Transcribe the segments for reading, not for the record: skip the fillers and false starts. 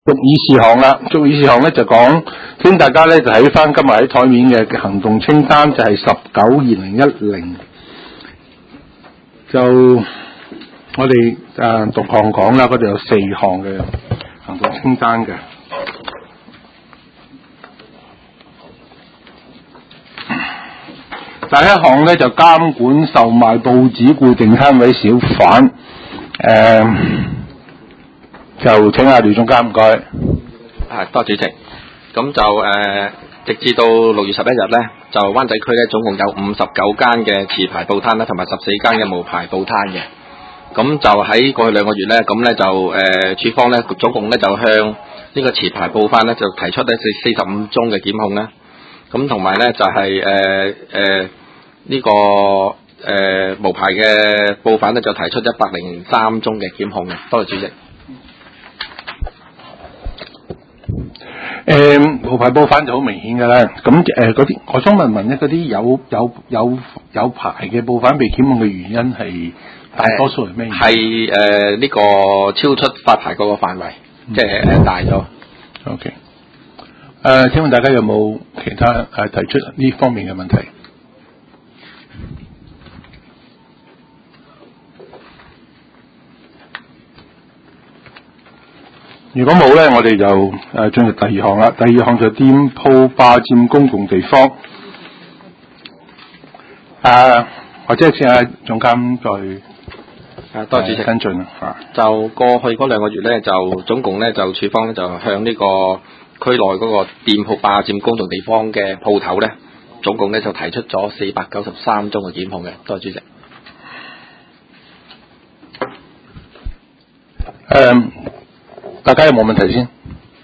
續議事項啦，續議事項咧就講，請大家咧就睇翻今日喺台面嘅行動清單，就係19/2010，就我哋逐項講啦，嗰度有4項嘅行動清單嘅。第一項咧就監管售賣報紙固定攤位小販，就請阿廖總監唔該。 多謝主席。咁就直至到6月11日咧，就灣仔區咧總共有59間嘅持牌報攤啦，同埋14間嘅無牌報攤嘅。咁就喺過去2個月咧，咁咧就處方咧總共咧就向呢個持牌報販咧就提出咧45宗嘅檢控啦。咁同埋咧就係呢個無牌嘅報販咧就提出103宗嘅檢控嘅。多謝主席。 無牌報販就好明顯㗎啦。咁嗰啲，我想問咧，嗰啲有牌嘅報販被檢控嘅原因係大多數係咩？ 係呢個超出發牌嗰個範圍，即係大咗。 OK。請問大家有冇其他提出呢方面嘅問題？如果冇咧，我哋就進入第2項啦。第2項就係店鋪霸佔公共地方。或者請阿總監再多謝主席跟進就過去嗰2個月咧，就總共咧就處方咧就向呢個區內嗰個店鋪霸佔公眾地方嘅鋪頭咧，總共咧就提出咗493宗嘅檢控嘅。多謝主席。 大家有冇問題先？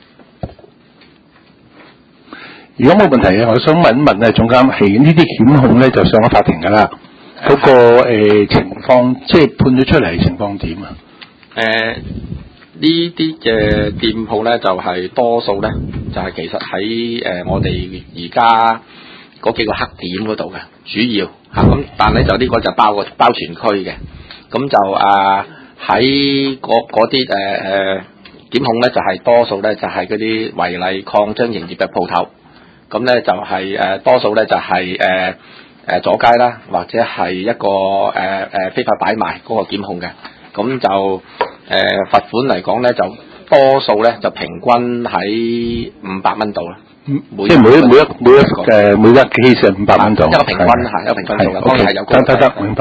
如果冇問題嘅，我想問一問總監，係呢啲檢控咧就上咗法庭㗎啦。嗰個情況，即係判咗出嚟情況點啊？ 呢啲嘅店鋪咧就係多數咧就係其實喺我哋而家嗰幾個黑點嗰度嘅主要咁，但係就呢個就包全區嘅。咁就喺嗰啲檢控咧就係多數咧就係嗰啲違例擴張營業嘅鋪頭，咁咧就係多數咧就係阻街啦，或者係一個非法擺賣嗰個檢控嘅。咁就罰款嚟講咧就多數咧就平均喺500蚊度啦。 即係每一 case 係500蚊度。 一個平均係一個平均數嘅，當然係有高得，明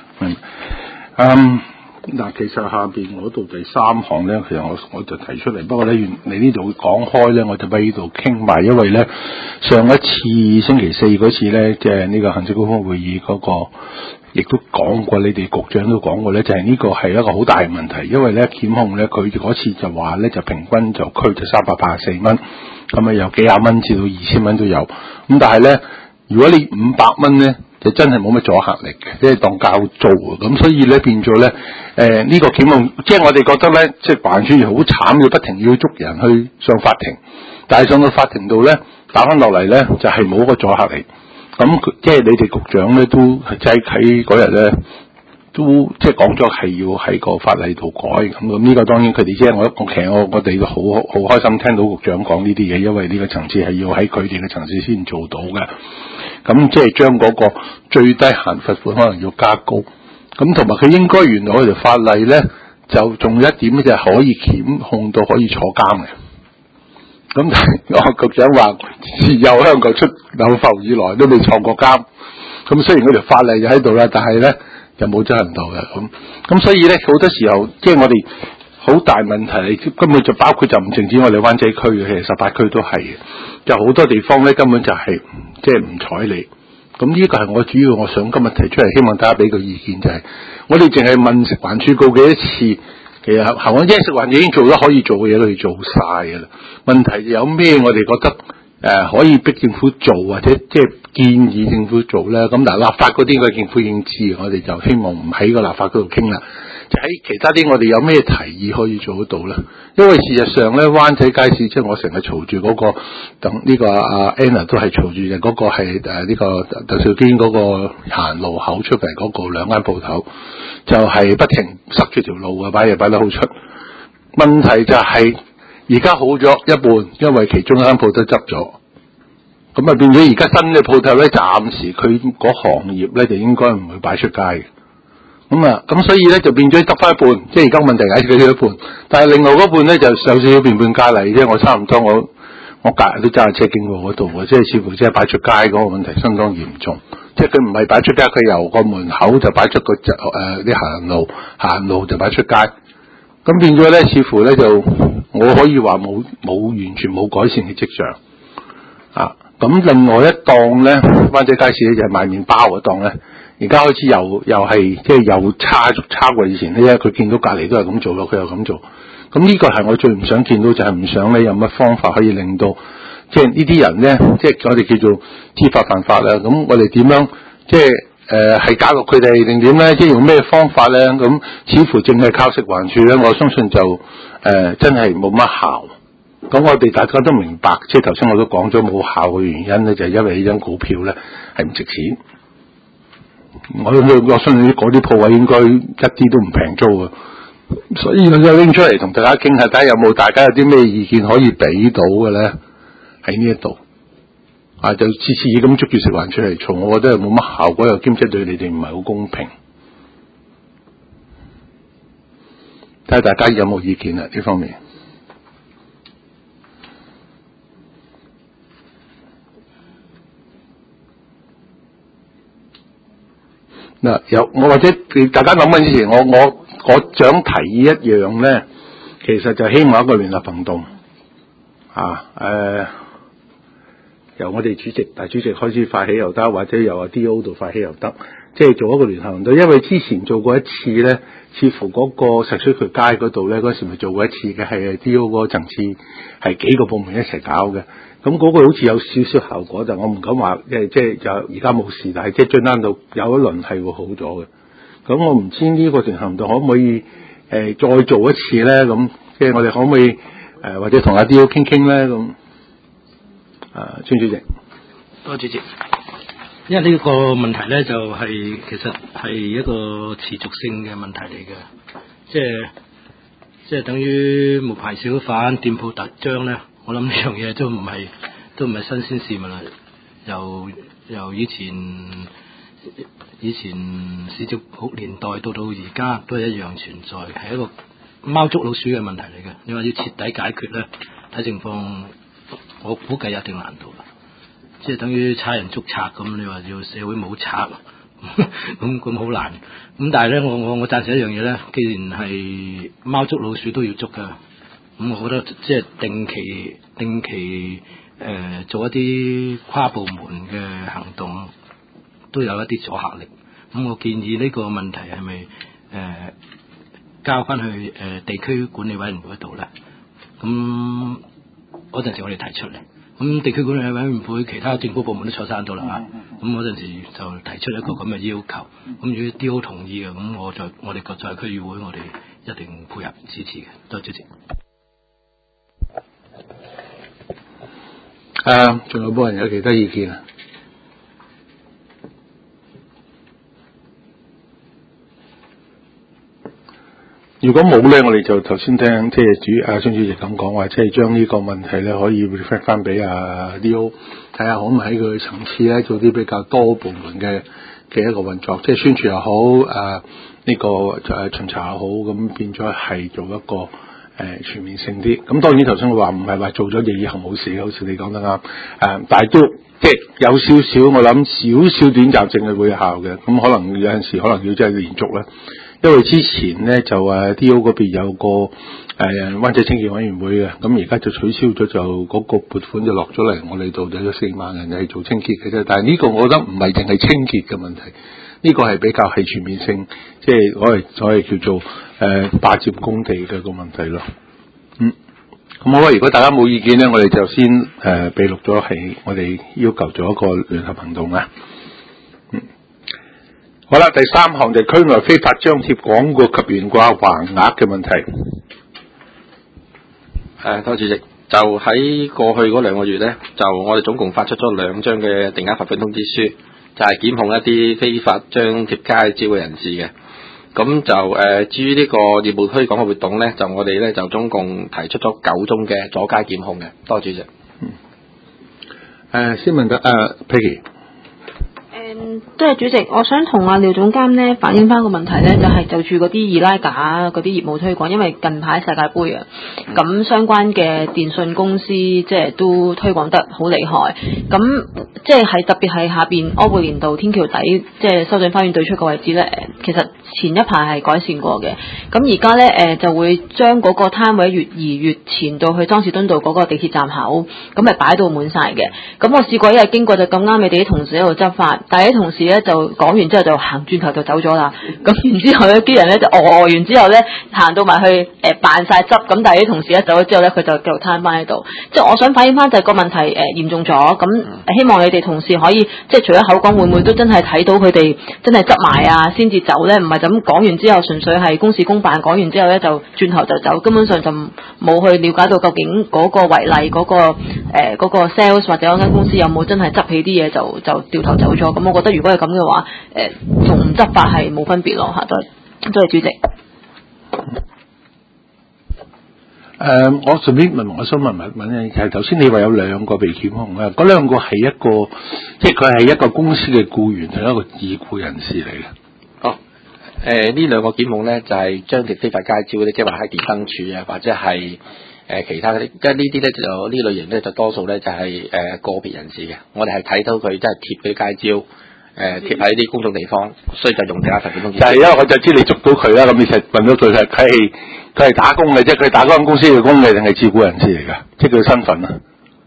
白。嗱，其實下邊嗰度第3項咧，其實我就提出嚟，不過咧，你呢度講開咧，我就喺呢度傾埋，因為咧上一次星期4嗰次咧，即係呢個行政高峰會議嗰個，亦都講過，你哋局長都講過咧，就係呢個係一個好大嘅問題，因為咧檢控咧，佢嗰次就話咧就平均就區就384蚊，咁啊由幾廿蚊至到2000蚊都有，咁但係咧，如果你500蚊咧，就真係冇乜阻嚇力嘅，即係當交租咁，所以咧變咗咧，呢個檢控，即係我哋覺得咧，即係辦處好慘，要不停要捉人去上法庭，但係上到法庭度咧，打翻落嚟咧就係冇個阻嚇力。咁即係你哋局長咧都係即係喺嗰日咧都即係講咗係要喺個法例度改咁呢個當然佢哋即係我哋都好開心聽到局長講呢啲嘢，因為呢個層次係要喺佢哋嘅層次先做到嘅。咁即係將嗰個最低限罰款可能要加高，咁同埋佢應該原來佢條法例咧就仲有一點咧就係可以檢控到可以坐監嘅。咁但係我局長話自由香港出有埠以來都未坐過監，咁雖然嗰條法例就喺度啦，但係咧就冇執行到嘅咁所以咧好多時候即係我哋好大問題，根本就包括就唔淨止我哋灣仔區嘅，其實18區都係嘅，就好多地方咧根本就係即係唔睬你。咁呢個係我主要我想今日提出嚟，希望大家俾個意見就係，我哋淨係問食環署告幾多次，其實行穩即係食環已經做咗可以做嘅嘢都做晒㗎啦。問題有咩我哋覺得可以逼政府做或者即係建議政府做咧？咁嗱立法嗰啲個政府已經知，我哋就希望唔喺個立法嗰度傾啦。就喺其他啲我哋有咩提議可以做得到咧？因為事實上咧，灣仔街市即係我成日嘈住嗰個，等呢個阿 Anna 都係嘈住嘅嗰個係呢個鄧肇堅嗰個行路口出嚟嗰個2間鋪頭，就係不停塞住條路嘅，擺嘢擺得好出。問題就係而家好咗一半，因為其中一間鋪頭執咗，咁啊變咗而家新嘅鋪頭咧，暫時佢嗰行業咧就應該唔會擺出街嘅。咁所以咧就變咗得翻一半，即係而家問題解決咗一半，但係另外嗰半咧就有少少變本加厲啫。我差唔多我隔日都揸車經過嗰度嘅，即係似乎即係擺出街嗰個問題相當嚴重。即係佢唔係擺出街，佢由個門口就擺出個啲行路就擺出街，咁變咗咧，似乎咧就我可以話冇完全冇改善嘅跡象啊。咁另外一檔咧，灣仔街市咧就係賣麵包嗰檔咧。而家開始又係即係又差過以前咧，因為佢見到隔離都係咁做咯，佢又咁做。咁呢個係我最唔想見到，就係唔想咧有乜方法可以令到即係呢啲人咧，即係我哋叫做知法犯法啦。咁我哋點樣即係係教育佢哋定點咧？即係用咩方法咧？咁似乎淨係靠食環署咧，我相信就真係冇乜效。咁我哋大家都明白，即係頭先我都講咗冇效嘅原因咧，就係因為呢張股票咧係唔值錢。我相信嗰啲鋪位應該一啲都唔平租啊，所以我就拎出嚟同大家傾下，睇下有冇大家有啲咩意見可以俾到嘅咧？喺呢一度啊，就次次咁捉住食環署嚟嘈，我覺得係冇乜效果，又兼且對你哋唔係好公平。睇下大家有冇意見啊？呢方面。嗱，我或者大家諗緊之前，我想提議一樣咧，其實就希望一個聯合行動啊，由我哋大主席開始發起又得，或者由阿 D.O. 度發起又得，即係做一個聯合行動。因為之前做過一次咧，似乎嗰個石水渠街嗰度咧，嗰時咪做過一次嘅，係 D.O. 嗰個層次係幾個部門一齊搞嘅。咁嗰個好似有少少效果，但我唔敢話，即係就而家冇事，但係即係將到有一輪係會好咗嘅。咁我唔知呢個聯合行動可唔可以再做一次咧？咁即係我哋可唔可以或者同阿 D.O. 傾傾咧？咁孫主席， 多謝主席。因為呢個問題咧，就係其實係一個持續性嘅問題嚟嘅，即係等於無牌小販店鋪特張咧。我諗呢樣嘢都唔係新鮮事物啦。由以前市政局年代到而家都係一樣存在，係一個貓捉老鼠嘅問題嚟嘅。你話要徹底解決咧，睇情況，我估計有一定難度啦。即係等於差人捉賊咁，你話要社會冇賊，咁好難。咁但係咧，我贊成一樣嘢咧，既然係貓捉老鼠都要捉噶。咁我覺得即係定期做一啲跨部門嘅行動，都有一啲阻嚇力。咁我建議呢個問題係咪交翻去地區管理委員會度咧？咁嗰陣時我哋提出嚟，咁地區管理委員會其他政府部門都坐晒喺度啦啊！咁嗰陣時就提出一個咁嘅要求。咁如果 D.O. 同意嘅，咁我哋個在區議會我哋一定配合支持嘅。多謝主席。 仲有冇人有其他意見啊？如果冇咧，我哋就頭先聽即係孫主席咁講話，即係將呢個問題咧可以 refer 翻俾阿 D.O. 睇下可唔可以喺佢層次咧做啲比較多部門嘅一個運作，即係宣傳又好，呢個巡查又好，咁變咗係做一個全面性啲。咁當然頭先我話唔係話做咗嘢以後冇事，好似你講得啱。但係都即係有少少，我諗少少短暫性係會有效嘅。咁可能有陣時可能要真係連續咧。因為之前咧就D.O. 嗰邊有個灣仔清潔委員會嘅，咁而家就取消咗，就嗰個撥款就落咗嚟我哋度，就有4萬人係做清潔嘅啫。但係呢個我覺得唔係淨係清潔嘅問題，呢個係比較係全面性，即係我哋叫做霸佔工地嘅個問題咯。咁好啦，如果大家冇意見咧，我哋就先記錄咗係我哋要求做一個聯合行動啊。好啦，第3項就係區內非法張貼廣告及懸掛橫額嘅問題。 多謝主席。就喺過去嗰2個月咧，就我哋總共發出咗2張嘅定額罰款通知書，就係檢控一啲非法張貼街招嘅人士嘅。 咁就至於呢個業務推廣嘅活動咧，就我哋咧就總共提出咗9宗嘅阻街檢控嘅。多謝主席。 先問得Peggy。 多謝主席，我想同廖總監呢反映翻個問題呢，就係就住嗰啲二拉架嗰啲業務推廣，因為近排世界盃啊，咁相關嘅電信公司即係都推廣得好厲害，咁即係特別係下邊柯貝連道天橋底，即係修頓花園對出個位置呢，其實前一排係改善過嘅，咁而家呢，就會將嗰個攤位越前到去莊士敦道嗰個地鐵站口，咁咪擺到滿晒嘅。咁我試過一日經過就咁啱，你哋啲同事喺度執法，但係啲同事咧就講完之後就行轉頭就走咗啦。咁然之後咧啲人咧就完之後咧行到埋去扮晒執，咁但係啲同事一走咗之後咧佢就繼續攤翻喺度。即係我想反映翻就係個問題嚴重咗，咁希望你哋同事可以即係除咗口講，會唔會都真係睇到佢哋真係執埋啊先至走咧？唔係就咁講完之後純粹係公事公辦，講完之後咧就轉頭就走，根本上就冇去了解到究竟嗰個違例嗰個 sales 或者嗰間公司有冇真係執起啲嘢就掉頭走咗。咁我覺得如果係咁嘅話，同唔執法係冇分別咯嚇。多謝主席。 我順便我想問你，其實頭先你話有2個被檢控啊，嗰2個係一個，即係佢係一個公司嘅僱員，係一個自僱人士嚟嘅。 呢2個檢控咧就係張貼非法街招咧，即係話喺電燈柱啊，或者係其他嗰啲，即係呢啲咧就呢類型咧就多數咧就係個別人士嘅。我哋係睇到佢真係貼嗰啲街招。貼喺啲公眾地方，所以就用地下罰款通知。 就係因為我就知你捉到佢啦，咁你實問到佢佢係打工嘅啫，佢係打嗰間公司嘅工嘅定係自僱人士嚟㗎？即係佢身份啊？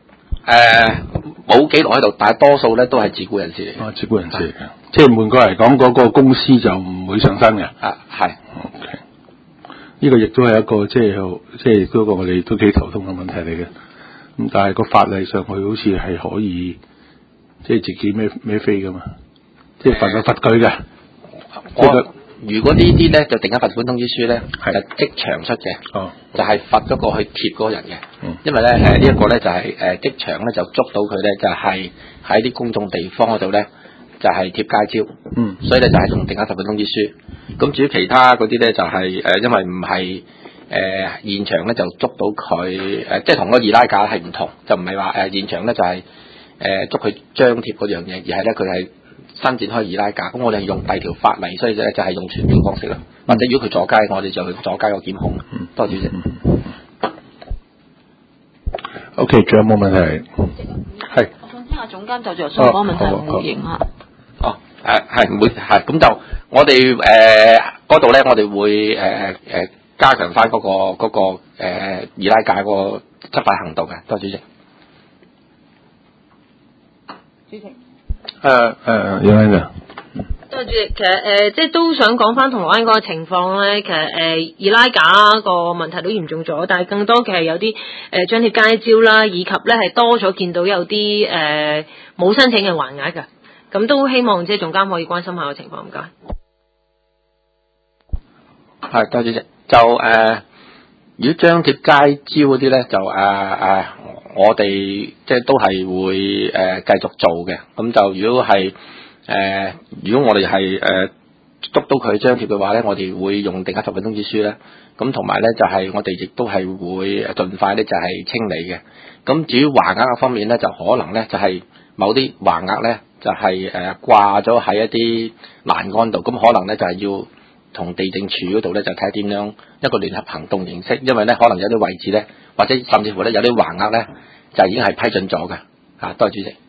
冇記錄喺度，但係多數咧都係自僱人士嚟。 自僱人士嚟嘅，即係換句嚟講，嗰個公司就唔會上身嘅。 係。 OK，呢個亦都係一個即係嗰個我哋都幾頭痛嘅問題嚟嘅。咁但係個法例上，佢好似係可以即係自己孭飛㗎嘛。即係罰佢嘅。 如果呢啲咧就定咗罰款通知書咧，係即場出嘅，就係罰嗰個去貼嗰個人嘅。因為咧呢一個咧就係即場咧就捉到佢咧就係喺啲公眾地方嗰度咧就係貼街招。所以咧就係用定咗罰款通知書。咁至於其他嗰啲咧就係因為唔係現場咧就捉到佢即係同個二拉架係唔同，就唔係話現場咧就係捉佢張貼嗰樣嘢，而係咧佢係伸展開二拉架，咁我哋係用第2條法例，所以咧就係用傳票方式咯。或者如果佢阻街，我哋就去阻街個檢控。多謝主席。 OK， 仲有冇問題？係。 我想聽下總監就住相關問題回應下。 係唔會係咁就我哋嗰度咧，我哋會加強翻嗰個二拉架個執法行動嘅。多謝主席。 主席。 有咩㗎？ 多謝主席，其實即係都想講翻銅鑼灣嗰個情況咧，其實二拉架個問題都嚴重咗，但係更多嘅係有啲張貼街招啦，以及咧係多咗見到有啲冇申請嘅還押㗎，咁都希望即係總監可以關心下個情況，唔該。 係，多謝主席。就如果張貼街招嗰啲咧，就我哋即係都係會繼續做嘅。咁就如果係如果我哋係捉到佢張貼嘅話咧，我哋會用定額罰款通知書咧。咁同埋咧就係我哋亦都係會盡快咧就係清理嘅。咁至於橫額方面咧，就可能咧就係某啲橫額咧就係掛咗喺一啲欄杆度，咁可能咧就係要同地政處嗰度咧就睇點樣一個聯合行動形式，因為咧可能有啲位置咧，或者甚至乎咧有啲橫額咧就已經係批准咗嘅。多謝主席。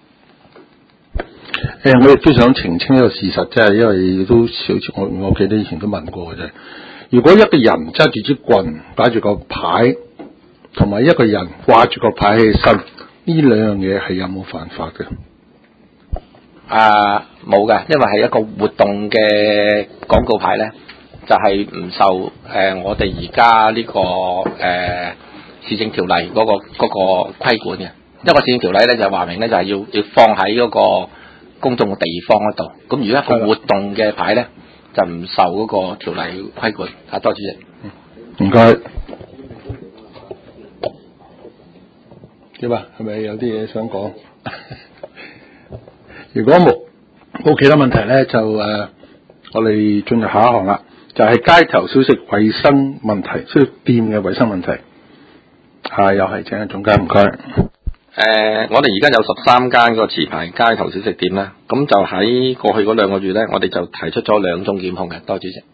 我亦都想澄清一個事實，即係因為都好似我記得以前都問過嘅啫。如果一個人揸住支棍擺住個牌，同埋一個人掛住個牌起身，呢2樣嘢係有冇犯法嘅？ 冇嘅，因為係一個活動嘅廣告牌咧，就係唔受我哋而家呢個市政條例嗰個規管嘅。一個市政條例咧就話明咧就係要放喺嗰個公眾嘅地方嗰度。咁如果一個活動嘅牌咧，就唔受嗰個條例規管。多謝主席。 唔該。點啊？係咪有啲嘢想講？如果冇其他問題咧，就我哋進入下一行啦，就係街頭小食衞生問題，小食店嘅衞生問題。又係請總監唔該。 我哋而家有13間個持牌街頭小食店啦，咁就喺過去嗰2個月咧，我哋就提出咗2宗檢控嘅，多謝主席。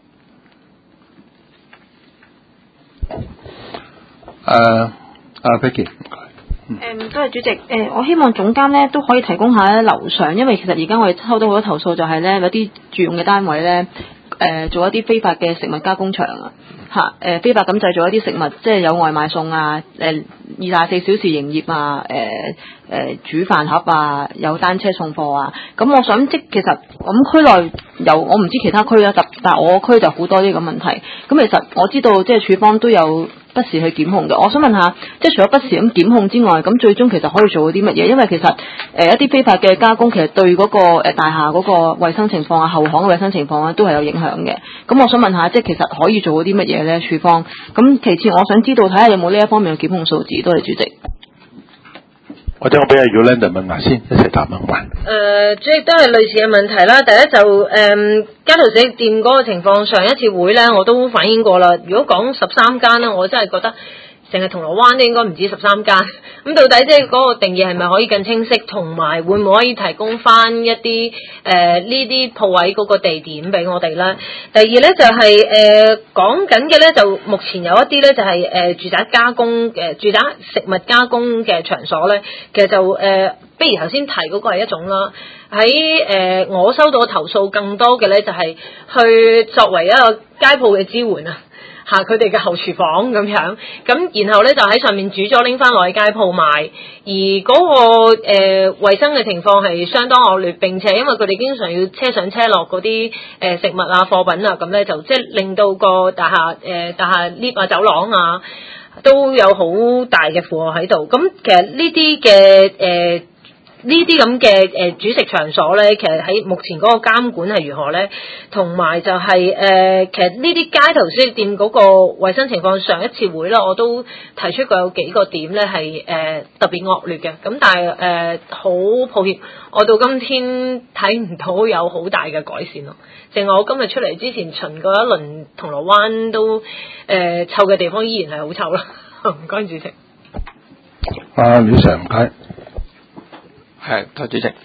Becky， 多謝主席。我希望總監咧都可以提供下樓上，因為其實而家我哋收到好多投訴，就係咧有啲住用嘅單位咧，做一啲非法嘅食物加工場啊，非法咁製造一啲食物，即係有外賣送啊，24小時營業啊，煮飯盒啊，有單車送貨啊。咁我想其實咁區內我唔知其他區啦，但係我區就好多呢個問題。咁其實我知道即係處方都有不時去檢控嘅。我想問下，即係除咗不時咁檢控之外，咁最終其實可以做到啲乜嘢？因為其實一啲非法嘅加工，其實對嗰個大廈嗰個衛生情況啊、後巷嘅衛生情況啊，都係有影響嘅。咁我想問下，即係其實可以做到啲乜嘢咧？處方咁其次，我想知道睇下有冇呢一方面嘅檢控數字。多謝主席。 或者我俾阿 Yolanda 問下先，一齊答啊，好嘛？ 主席都係類似嘅問題啦。第一就街頭小食店嗰個情況，上一次會咧我都反映過啦。如果講13間咧，我真係覺得成日銅鑼灣都應該唔止13間。咁到底即係嗰個定義係咪可以更清晰，同埋會唔會可以提供翻一啲呢啲鋪位嗰個地點俾我哋咧？第二咧就係講緊嘅咧，就目前有一啲咧就係住宅加工住宅食物加工嘅場所咧，其實就不如頭先提嗰個係一種啦。喺我收到嘅投訴更多嘅咧，就係去作為一個街鋪嘅支援啊。佢哋嘅後廚房咁樣，咁然後咧就喺上面煮咗拎翻落去街鋪賣，而嗰個衞生嘅情況係相當惡劣，並且因為佢哋經常要車上車落嗰啲食物啊貨品啊，咁咧就即係令到個大廈 lift 啊走廊啊都有好大嘅負荷喺度。咁其實呢啲嘅呢啲咁嘅煮食場所咧，其實喺目前嗰個監管係如何咧？同埋就係其實呢啲街頭小食店嗰個衞生情況，上一次會啦，我都提出過有幾個點咧係特別惡劣嘅。咁但係好抱歉，我到今天睇唔到有好大嘅改善咯。淨係我今日出嚟之前巡過一輪銅鑼灣都臭嘅地方依然係好臭啦。唔該主席。 廖 Sir 唔該。 多謝主席。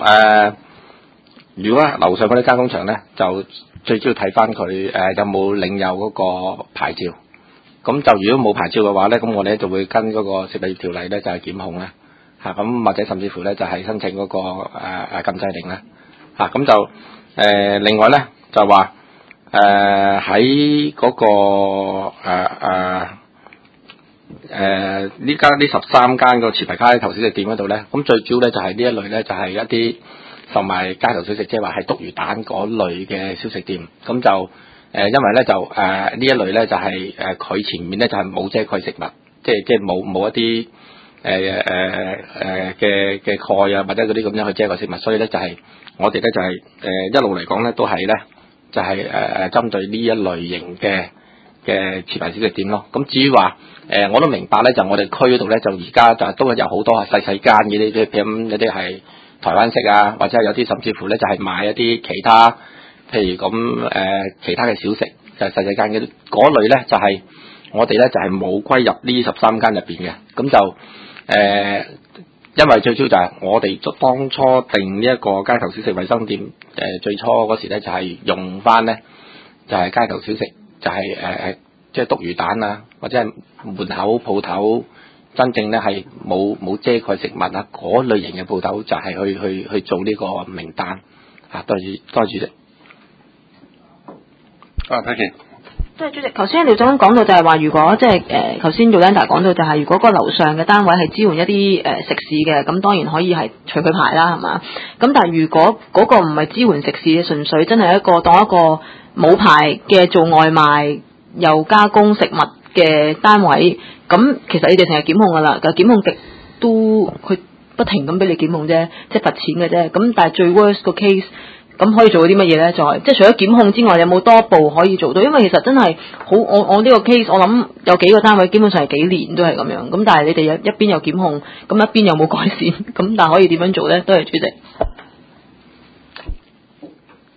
如果樓上嗰啲加工場咧，就最主要睇翻佢有冇領有嗰個牌照。咁就如果冇牌照嘅話咧，咁我哋就會跟嗰個食物業條例咧就係檢控啦。咁或者甚至乎咧就係申請嗰個禁制令啦。咁就另外咧就話喺嗰個呢13間個持牌街頭小食店嗰度咧，咁最主要咧就係呢一類咧就係一啲售賣街頭小食，即係話係篤魚蛋嗰類嘅小食店。咁就因為咧就呢一類咧就係佢前面咧就係冇遮蓋食物，即係冇一啲嘅蓋啊或者嗰啲咁樣去遮蓋食物，所以咧就係我哋咧就係一路嚟講咧都係咧就係針對呢一類型嘅持牌小食店咯。咁至於話我都明白咧，就我哋區嗰度咧就而家就都有好多係細間嘅啲，譬如有啲係台灣式啊，或者係有啲甚至乎咧就係賣一啲其他，譬如咁其他嘅小食，就係細間嘅嗰類咧，就係我哋咧就係冇歸入呢13間入邊嘅。咁就因為最主要就係我哋當初定呢一個街頭小食衛生店最初嗰時咧就係用翻咧就係街頭小食，就係即係篤魚蛋啊，或者係門口鋪頭真正咧係冇遮蓋食物啊嗰類型嘅鋪頭，就係去做呢個名單。多謝主席。 睇見。 即係主席，頭先廖總講到就係話，如果即係頭先 Yolanda 講到就係，如果個樓上嘅單位係支援一啲食肆嘅，咁當然可以係隨佢牌啦，係嘛？咁但係如果嗰個唔係支援食肆嘅，純粹真係當一個冇牌嘅做外賣又加工食物嘅單位，咁其實你哋成日檢控㗎啦，就檢控極都佢不停咁俾你檢控啫，即係罰錢嘅啫。咁但係最 worst 個 case。咁可以做到啲乜嘢咧？即係除咗檢控之外，有冇多步可以做到？因為其實真係好，我呢個 case 我諗有幾個單位基本上係幾年都係咁樣。咁但係你哋一邊有檢控，咁一邊有冇改善？咁但係可以點樣做咧？多謝主席。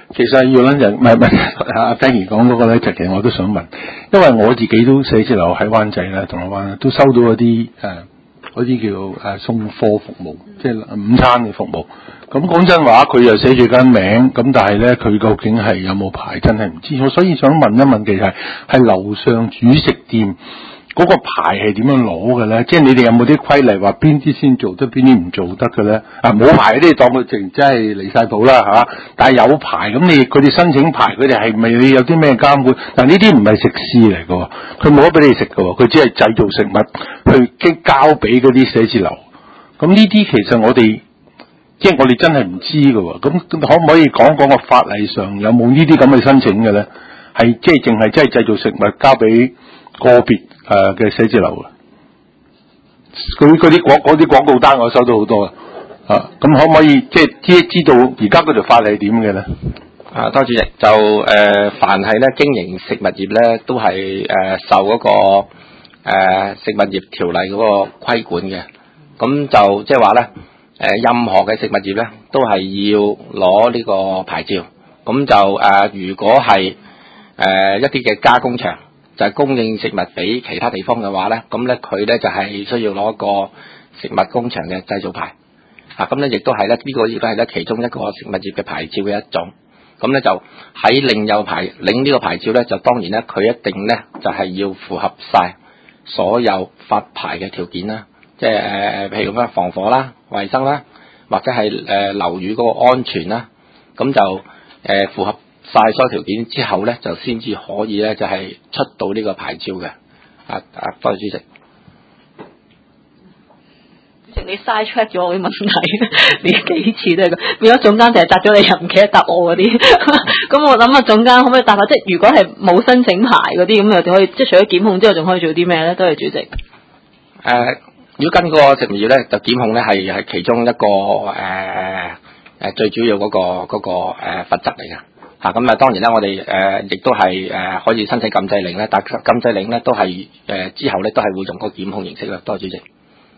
其實要諗就唔係阿 Fanny 講嗰個咧，就其實我都想問，因為我自己都寫字樓喺灣仔啦、銅鑼灣都收到嗰啲嗰啲叫送貨服務，即係午餐嘅服務。咁講真話，佢又寫住間名，咁但係咧佢究竟係有冇牌，真係唔知。我所以想問一問，其實係樓上主食店嗰個牌係點樣攞嘅咧？即係你哋有冇啲規例話邊啲先做得，邊啲唔做得嘅咧？冇牌嗰啲當佢淨真係離晒譜啦嚇。但係有牌咁，佢哋申請牌，佢哋係咪你有啲咩監管？嗱，呢啲唔係食肆嚟嘅，佢冇得俾你食嘅，佢只係製造食物去交俾嗰啲寫字樓。咁呢啲其實我哋即係我哋真係唔知嘅。咁可唔可以講個法例上有冇呢啲咁嘅申請嘅咧？係即係淨係真係製造食物交俾個別嘅寫字樓啊，嗰啲廣告單我收到好多啊，咁可唔可以即係知道而家嗰條法例係點嘅咧？ 多主席就凡係咧經營食物業咧，都係受嗰個食物業條例嗰個規管嘅，咁就即係話咧任何嘅食物業咧都係要攞呢個牌照，咁就如果係一啲嘅加工場。就係供應食物俾其他地方嘅話咧，咁咧佢咧就係需要攞個食物工場嘅製造牌，咁咧亦都係咧呢個亦都係咧其中一個食物業嘅牌照嘅一種，咁咧就喺領呢個牌照咧，就當然咧佢一定咧就係要符合晒所有發牌嘅條件啦，即係譬如咁樣防火啦、衛生啦，或者係樓宇嗰個安全啦，咁就符合晒所有條件之後咧，就先至可以咧，就係出到呢個牌照嘅。多謝主席。 主席，你嘥 check 咗我啲問題，你幾次都係咁，變咗總監就係答咗你，又唔記得答我嗰啲。咁我諗下總監可唔可以答下？即係如果係冇申請牌嗰啲，咁又點可以？即係除咗檢控之後，仲可以做啲咩咧？多謝主席。 如果跟個食物業咧，就檢控咧係其中一個最主要嗰個罰則嚟嘅。咁當然啦，我哋亦都係可以申請禁制令咧，但禁制令咧都係之後咧都係會用個檢控形式啦。多謝主席，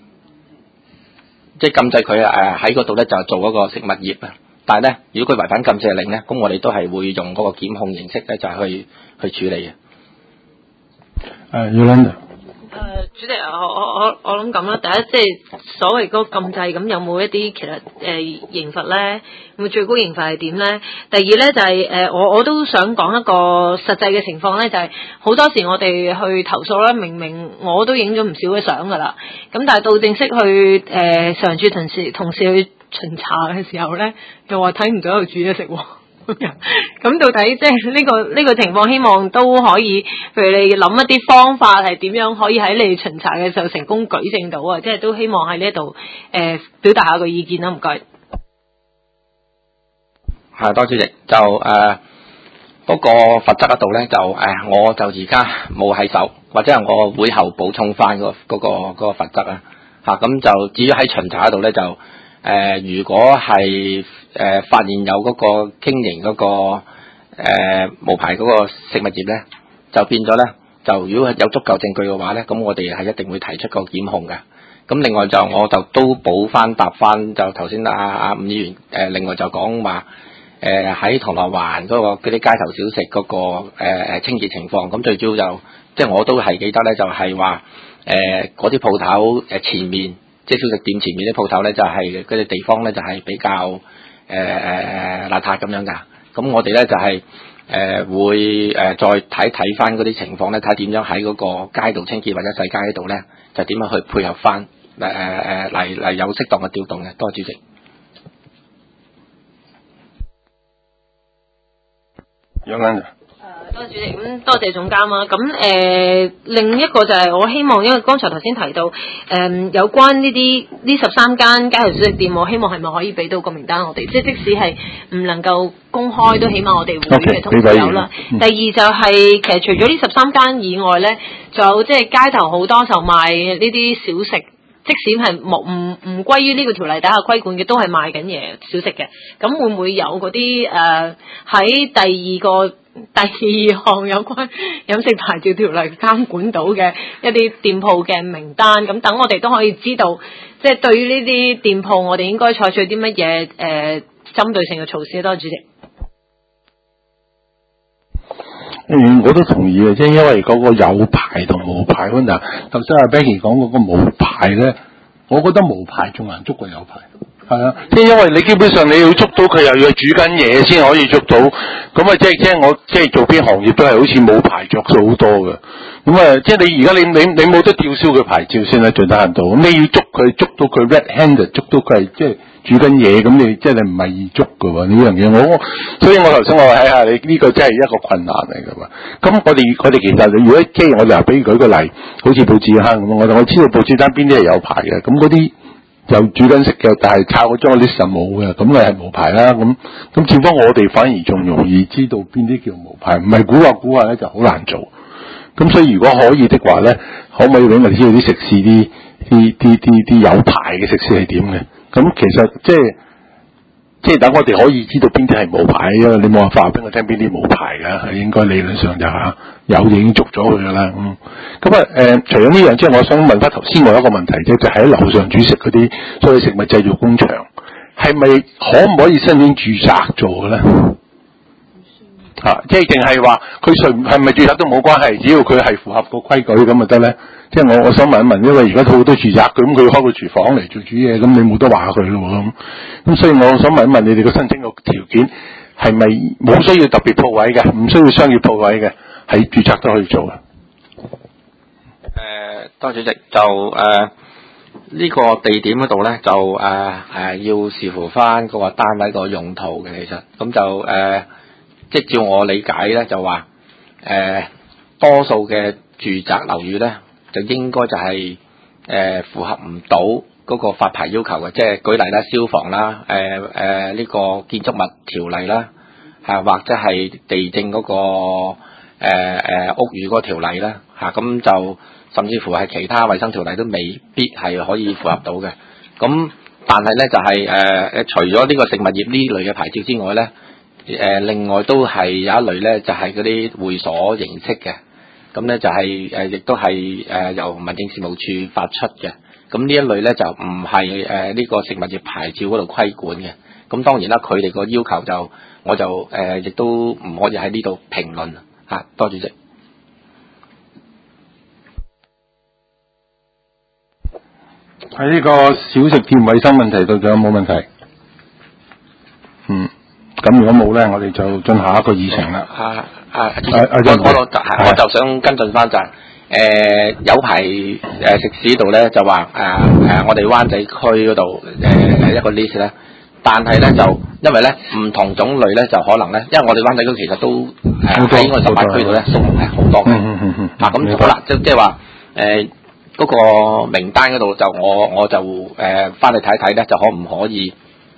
即係禁制佢喺嗰度咧就做嗰個食物業啊。但係咧，如果佢違反禁制令咧，咁我哋都係會用嗰個檢控形式咧就係去處理嘅。 Yolanda。 主席，我諗咁啦，第一即係所謂嗰個禁制，咁有冇一啲其實刑罰咧？咁最高刑罰係點咧？第二咧就係我都想講一個實際嘅情況咧，就係好多時我哋去投訴咧，明明我都影咗唔少嘅相噶啦，咁但係到正式去常駐同事去巡查嘅時候咧，又話睇唔到有煮嘢食喎。咁到底即係呢個情況，希望都可以，譬如你諗一啲方法係點樣可以喺你巡查嘅時候成功舉證到啊！即係都希望喺呢度表達下個意見啦，唔該。 係，多謝主席。就嗰個罰則嗰度咧，就我就而家冇喺手，或者係我會後補充翻嗰個罰則啊。咁就至於喺巡查嗰度咧，就如果係發現有嗰個經營嗰個無牌嗰個食物業咧，就變咗咧，就如果有足夠證據嘅話咧，咁我哋係一定會提出個檢控嘅。咁另外就我就都補翻答翻，就頭先阿伍議員另外就講話喺銅鑼灣嗰啲街頭小食嗰個清潔情況，咁最主要就即係我都係記得咧，就係話嗰啲鋪頭前面。即係小食店前面啲鋪頭咧，就係嗰啲地方咧，就係比較邋遢咁樣噶。咁我哋咧就係會再睇翻嗰啲情況咧，睇點樣喺嗰個街道清潔或者細街嗰度咧，就點樣去配合翻嚟有適當嘅調動嘅。多謝主席。 楊生。 多謝主席，咁多謝總監啊。咁另一個就係我希望，因為剛才頭先提到有關呢13間街頭小食店，我希望係咪可以俾到個名單我哋？即使係唔能夠公開，都起碼我哋會嘅通知有啦。第二就係其實除咗呢13間以外咧，仲有即係街頭好多售賣呢啲小食。即使係唔歸於呢個條例底下規管嘅，都係賣緊嘢小食嘅。咁會唔會有嗰啲喺第二項有關飲食牌照條例監管到嘅一啲店鋪嘅名單？咁等我哋都可以知道，即係對於呢啲店鋪，我哋應該採取啲乜嘢針對性嘅措施？多謝主席。 我都同意嘅，即係因為嗰個有牌同冇牌嗰陣，頭先阿 Becky 講嗰個冇牌咧，我覺得冇牌仲難捉過有牌。係啊，即係因為你基本上你要捉到佢，又要煮緊嘢先可以捉到，咁啊即係我即係做邊行業都係好似冇牌着數好多嘅，咁啊即係你而家你冇得吊銷佢牌照先啦，最低限度，咁你要捉佢捉到佢 red handed， 捉到佢係即係煮緊嘢，咁你即係你唔係易捉㗎喎呢樣嘢，所以我頭先我睇下你呢個真係一個困難嚟㗎嘛。咁我哋其實如果即係我哋話俾佢舉個例，好似報紙坑咁，我知道報紙單邊啲係有牌嘅，咁嗰啲。又煮緊食嘅，但係抄嗰張 list 冇嘅，咁咪係無牌啦。咁照翻我哋反而仲容易知道邊啲叫無牌，唔係估下咧就好難做。咁所以如果可以的話咧，可唔可以俾我哋知道啲食肆啲有牌嘅食肆係點嘅？咁其實即係等我哋可以知道邊啲係冇牌，因為你冇辦法話俾我聽邊啲冇牌㗎，係應該理論上就有已經捉咗佢㗎啦。咁除咗呢樣之外，我想問翻頭先我有一個問題啫，就喺樓上煮食嗰啲所謂食物製造工場，係咪可唔可以申請註冊做嘅咧？即係定係話佢係咪註冊都冇關係，只要佢係符合個規矩咁就得咧？即係我想問一問，因為而家好多住宅咁，佢開個廚房嚟做煮嘢，咁你冇得話佢咯咁。所以我想問一問你哋個申請個條件係咪冇需要特別鋪位嘅，唔需要商業鋪位嘅，喺註冊都可以做嘅？ 多主席就呢個地點嗰度咧就要視乎翻嗰個單位個用途嘅，其實咁就即係照我理解咧就話多數嘅住宅樓宇咧就應該就係符合唔到嗰個發牌要求嘅，即係舉例啦，消防啦，呢個建築物條例啦，或者係地政嗰個屋宇嗰個條例啦，咁就甚至乎係其他衛生條例都未必係可以符合到嘅。咁但係咧就係除咗呢個食物業呢類嘅牌照之外咧，另外都係有一類咧就係嗰啲會所形式嘅。咁咧就係亦都係由民政事務處發出嘅。咁呢一類咧就唔係呢個食物業牌照嗰度規管嘅。咁當然啦，佢哋個要求就我就亦都唔可以喺呢度評論嚇。多謝主席。 喺呢個小食店衞生問題度仲有冇問題？咁如果冇咧，我哋就進下一個議程啦。 我就想跟進翻就係有排食肆度咧就話我哋灣仔區嗰度一個 list 咧，但係咧就因為咧唔同種類咧就可能咧，因為我哋灣仔區其實都喺我哋18區度咧數目係好多嘅。咁好啦，即係話嗰個名單嗰度就我就翻去睇睇咧，就可唔可以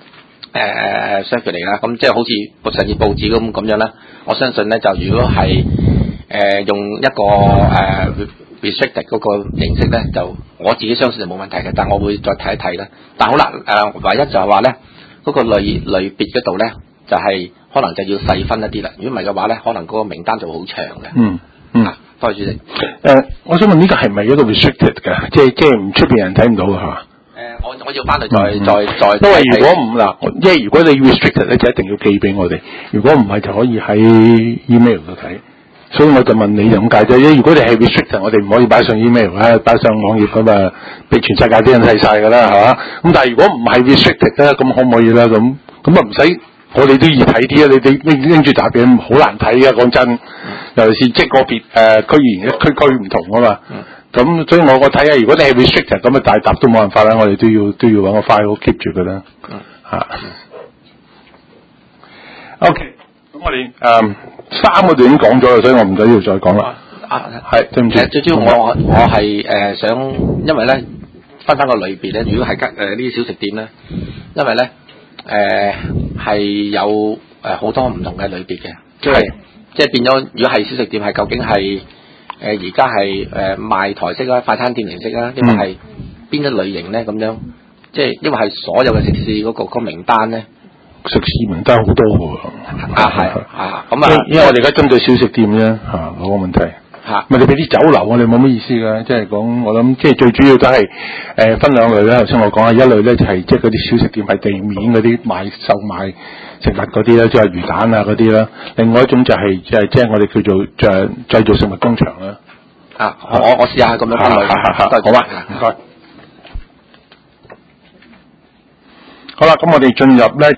circulate 啦？咁即係好似上次報紙咁樣咧，我相信咧就如果係用一個restricted 嗰個形式咧，就我自己相信就冇問題嘅，但我會再睇一睇啦。但好啦，唯一就係話咧，嗰個類別嗰度咧，就係可能就要細分一啲啦。如果唔係嘅話咧，可能嗰個名單就好長嘅。多謝主席。 我想問呢個係咪一個 restricted 嘅？即係唔出邊人睇唔到嘅係嘛？ 我要翻去再。 因為如果唔嗱，即係如果你 restricted 咧，就一定要寄俾我哋。如果唔係，就可以喺 email 度睇。所以我就問你咁解啫。如果你係 restricted，我哋唔可以擺上 email 啦，擺上網頁咁啊，俾全世界啲人睇晒㗎啦，係嘛？咁但係如果唔係 restricted 咧，咁可唔可以咧？咁啊唔使。我哋都易睇啲啊！你拎住沓嘢好難睇啊！講真，尤其是即係個別區議員嘅區唔同啊嘛。咁所以我睇下，如果你係 restrict 咁啊，大沓都冇辦法啦。我哋都要揾個 file keep 住佢啦。OK，咁我哋3個都已經講咗啦，所以我唔使要再講啦。係對唔住。 最主要我係想，因為咧分翻個類別咧，如果係呢啲小食店咧，因為咧。係有好多唔同嘅類別嘅，即係變咗。如果係小食店，係究竟係而家係賣台式啦、快餐店形式啦，因為係邊一類型咧咁樣？即係因為係所有嘅食肆嗰個名單咧， 食肆名單好多㗎喎。 咁啊， 因為我哋而家針對小食店啫嗰個問題。 嚇。 咪你俾啲酒樓我哋冇乜意思㗎，即係講我諗，即係最主要都係分兩類啦。頭先我講啊，一類咧就係即係嗰啲小食店係地面嗰啲售賣食物嗰啲啦，即係魚蛋啊嗰啲啦。另外一種就係即係我哋叫做製造食物工場啦。 啊，我試下咁樣分類。 好啊，唔該。好啦，咁我哋進入咧。